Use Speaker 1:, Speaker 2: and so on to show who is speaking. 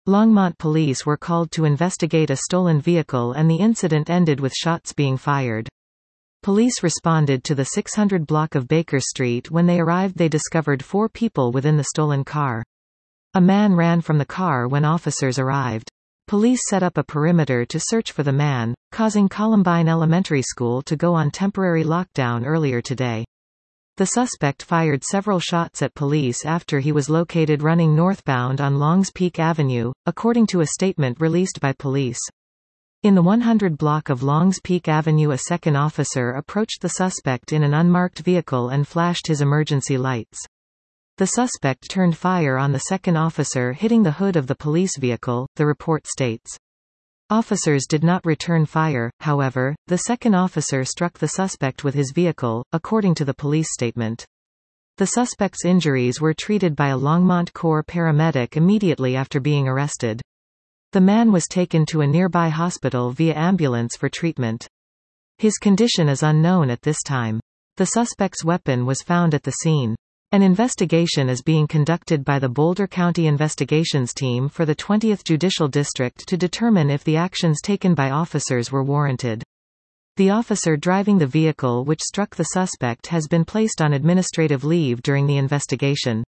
Speaker 1: Longmont police were called to investigate a stolen vehicle and the incident ended with shots being fired. Police responded to the 600 block of Baker Street. When they arrived, they discovered 4 people within the stolen car. A man ran from the car when officers arrived. Police set up a perimeter to search for the man, causing Columbine Elementary School to go on temporary lockdown earlier today. The suspect fired several shots at police after he was located running northbound on Longs Peak Avenue, according to a statement released by police. In the 100 block of Longs Peak Avenue, a second officer approached the suspect in an unmarked vehicle and flashed his emergency lights. The suspect turned fire on the second officer, hitting the hood of the police vehicle, the report states. Officers did not return fire, however. The second officer struck the suspect with his vehicle, according to the police statement. The suspect's injuries were treated by a Longmont Corps paramedic immediately after being arrested. The man was taken to a nearby hospital via ambulance for treatment. His condition is unknown at this time. The suspect's weapon was found at the scene. An investigation is being conducted by the Boulder County Investigations Team for the 20th Judicial District to determine if the actions taken by officers were warranted. The officer driving the vehicle which struck the suspect has been placed on administrative leave during the investigation.